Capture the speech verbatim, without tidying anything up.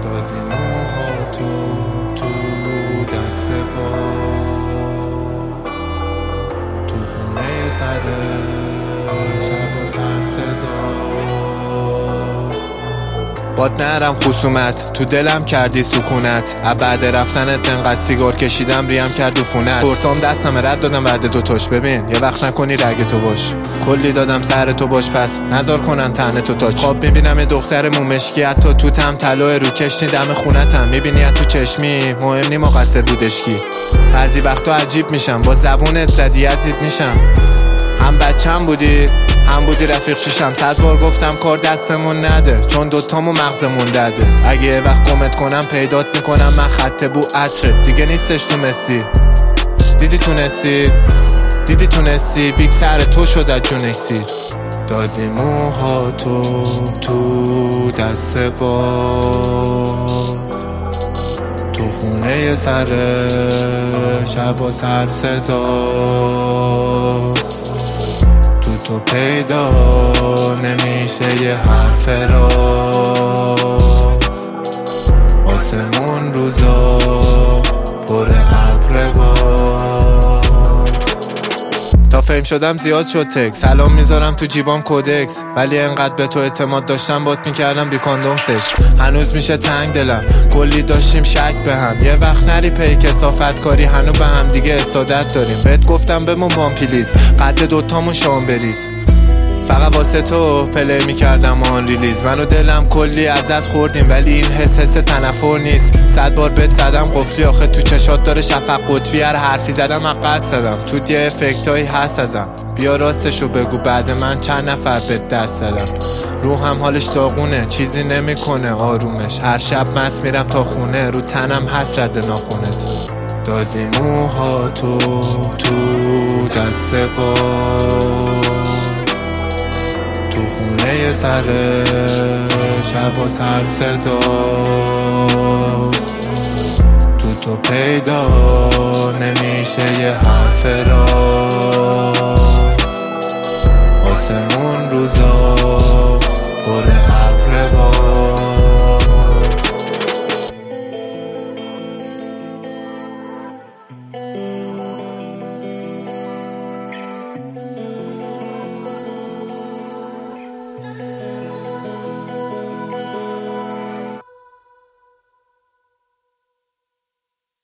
دادی موها تو تو دست با تو خونه سر شب و سر صدا باد نرم خصومت تو دلم کردی سکونت. بعد رفتنت انقدر سیگار کشیدم ریم کرد دو خونت. پرسام دستم رد دادم بعد دوتاش. ببین یه وقت نکنی رگ تو باش، کلی دادم سر تو باش، پس نزار کنن تنه تو تاچ. خواب میبینم یه دختر مومشکی حتی تو تم طلای رو کشنی دم خونتم. میبینی تو چشمی مهم نی مقصر بودش کی. بعضی وقتا عجیب میشم با زبونت زدی یزید میشم. هم بچم بودی هم بودی رفیق شیشم. صد بار گفتم کار دستمون نده چون دوتامو مغزمون دده. اگه یه وقت کمت کنم پیدات میکنم من خط بو عطرت دیگه نیستش تو مسی. دیدی تونستی دیدی تونستی بیگ سر تو شد از جونش سیر. دادی موها تو تو دست با تو خونه سر شب و سر صدا تو پیدا نمیشه یه حرف راست. آسمون روزا پر ابر باد. تا فهم شدم زیاد شد تک سلام میذارم تو جیبام کودکس. ولی انقدر به تو اعتماد داشتم بات میکردم بی کاندوم سکس. هنوز میشه تنگ دلم کلی داشتیم شک به هم. یه وقت نری پی کسافت کاری هنو به هم دیگه استادت داریم. بهت گفتم بمون بام پلیز قد دوتامون شام بریز. فقط واسه تو پلی میکردم آن ریلیز. من و دلم کلی ازت خوردیم ولی این حس حس تنفر نیست. صد بار بهت زدم قفلی آخه تو چشات داره شفق قطبی. هر حرفی زدم عقد زدم تو یه افکتایی هست ازم. بیا راستشو بگو بعد من چند نفر بهت دست زدم. روحم حالش داغونه چیزی نمیکنه آرومش. هر شب مست میرم تا خونه رو تنم هست رد ناخونت. دادی موها تو تو دست با تو خونه سر شب و سر صدا تو تو پیدا نمیشه یه حرف راست.